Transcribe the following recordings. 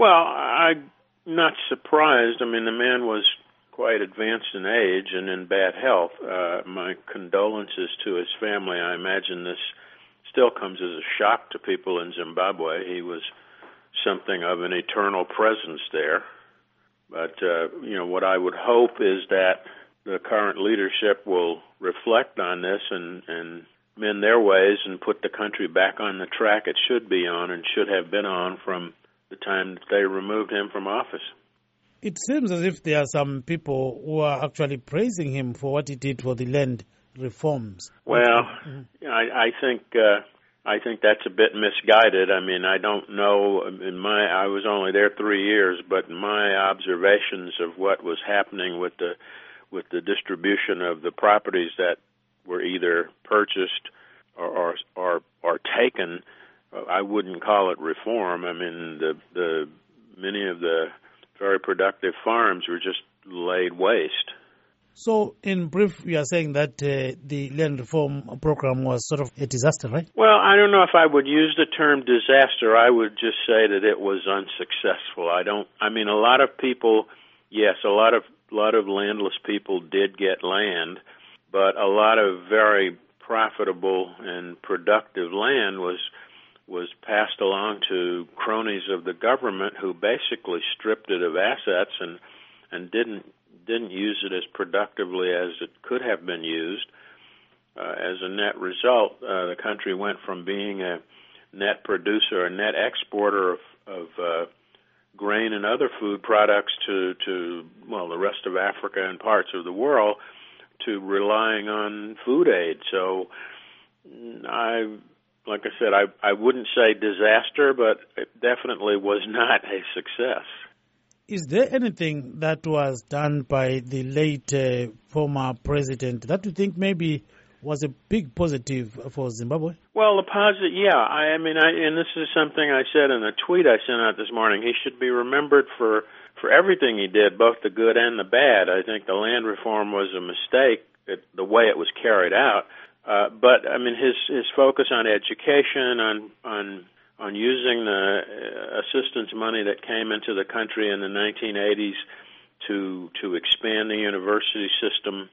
Well, I'm not surprised. I mean, the man was quite advanced in age and in bad health. My condolences to his family. I imagine this still comes as a shock to people in Zimbabwe. He was something of an eternal presence there. But, what I would hope is that the current leadership will reflect on this and mend their ways and put the country back on the track it should be on and should have been on from the time that they removed him from office. It seems as if there are some people who are actually praising him for what he did for the land reforms. Well, I think that's a bit misguided. I mean, I don't know. I was only there 3 years, but my observations of what was happening with the distribution of the properties that were either purchased or taken, I wouldn't call it reform. I mean, the many of the very productive farms were just laid waste. So, in brief, you are saying that the land reform program was sort of a disaster, right? Well, I don't know if I would use the term disaster. I would just say that it was unsuccessful. A lot of people, yes, a lot of landless people did get land, but a lot of very profitable and productive land was passed along to cronies of the government who basically stripped it of assets and didn't use it as productively as it could have been used. As a net result, the country went from being a net producer, a net exporter of grain and other food products to the rest of Africa and parts of the world, to relying on food aid. So like I said, I wouldn't say disaster, but it definitely was not a success. Is there anything that was done by the late former president that you think maybe was a big positive for Zimbabwe? Well, the positive, yeah. And this is something I said in a tweet I sent out this morning. He should be remembered for everything he did, both the good and the bad. I think the land reform was a mistake, the way it was carried out. But his focus on education, on using the assistance money that came into the country in the 1980s to expand the university system,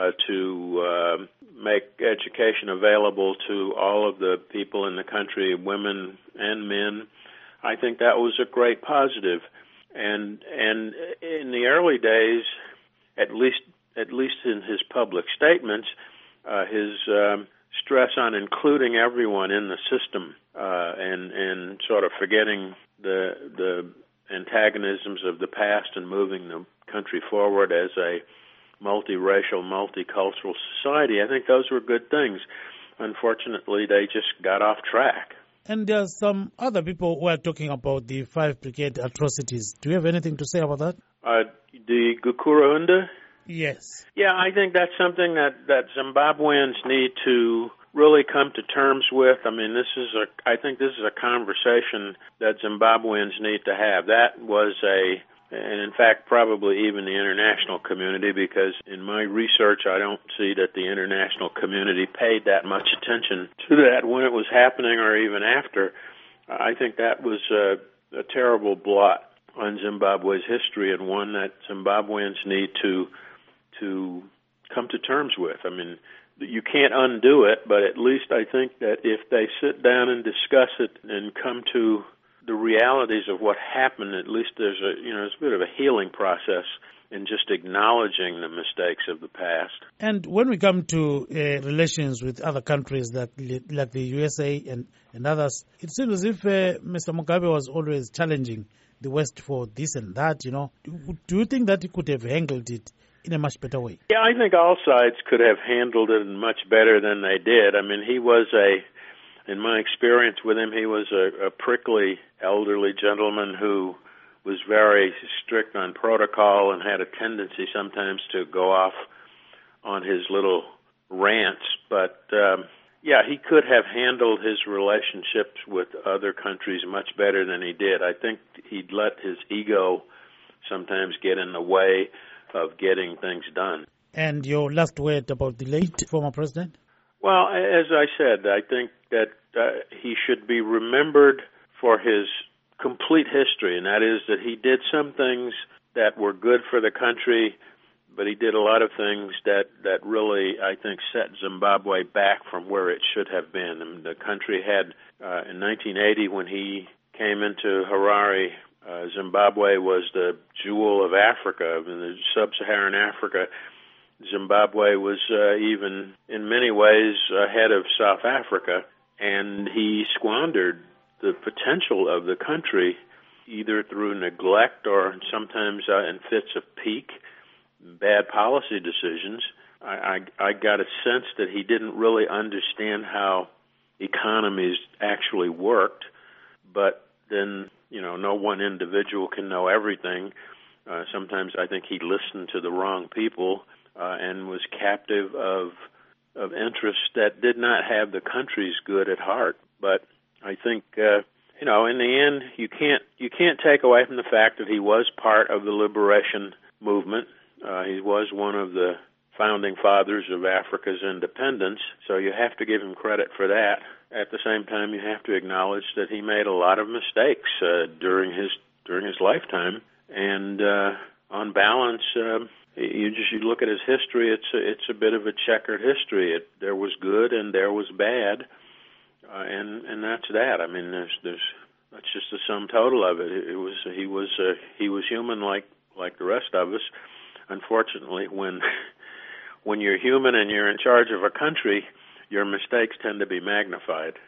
to make education available to all of the people in the country, women and men. I think that was a great positive. And in the early days, at least in his public statements, his stress on including everyone in the system and sort of forgetting the antagonisms of the past and moving the country forward as a multiracial, multicultural society, I think those were good things. Unfortunately, they just got off track. And there are some other people who are talking about the 5 Brigade atrocities. Do you have anything to say about that? The Gukuraunda? Yes. Yeah, I think that's something that Zimbabweans need to really come to terms with. I think this is a conversation that Zimbabweans need to have. That was and in fact probably even the international community, because in my research I don't see that the international community paid that much attention to that when it was happening or even after. I think that was a terrible blot on Zimbabwe's history, and one that Zimbabweans need to come to terms with. You can't undo it, but at least I think that if they sit down and discuss it and come to the realities of what happened, at least there's a bit of a healing process in just acknowledging the mistakes of the past. And when we come to relations with other countries like the USA and others, it seems as if Mr. Mugabe was always challenging the West for this and that. Do you think that he could have handled it in a much better way? Yeah, I think all sides could have handled it much better than they did. He was in my experience with him, he was a prickly elderly gentleman who was very strict on protocol and had a tendency sometimes to go off on his little rants. But, he could have handled his relationships with other countries much better than he did. I think he'd let his ego sometimes get in the way of getting things done. And your last word about the late former president? Well, as I said, I think that he should be remembered for his complete history, and that is that he did some things that were good for the country, but he did a lot of things that really, I think, set Zimbabwe back from where it should have been. And the country had, in 1980, when he came into Harare, Zimbabwe was the jewel of Africa, in the sub-Saharan Africa. Zimbabwe was even, in many ways, ahead of South Africa, and he squandered the potential of the country either through neglect or sometimes in fits of pique, bad policy decisions. I got a sense that he didn't really understand how economies actually worked, but then, no one individual can know everything. Sometimes I think he listened to the wrong people and was captive of interests that did not have the country's good at heart. But I think, in the end, you can't take away from the fact that he was part of the liberation movement. He was one of the founding fathers of Africa's independence, so you have to give him credit for that. At the same time, you have to acknowledge that he made a lot of mistakes during his lifetime, and on balance, you look at his history. It's a bit of a checkered history. There was good and there was bad, and that's that. I mean, that's just the sum total of it. He was human like the rest of us. Unfortunately, when you're human and you're in charge of a country, your mistakes tend to be magnified.